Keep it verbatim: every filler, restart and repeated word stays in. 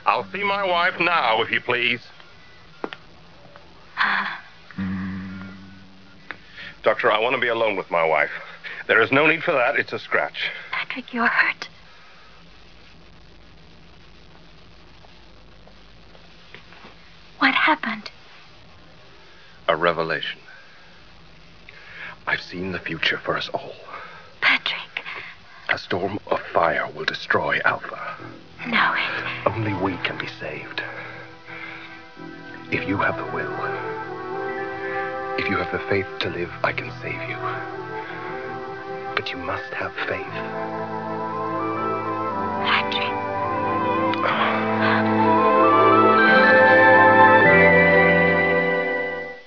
I'll see my wife now, if you please. Doctor, I want to be alone with my wife. There is no need for that. It's a scratch. Patrick, you're hurt. What happened? A revelation. I've seen the future for us all. Patrick. A storm of fire will destroy Alpha. No, it... Only we can be saved. If you have the will, if you have the faith to live, I can save you. But you must have faith.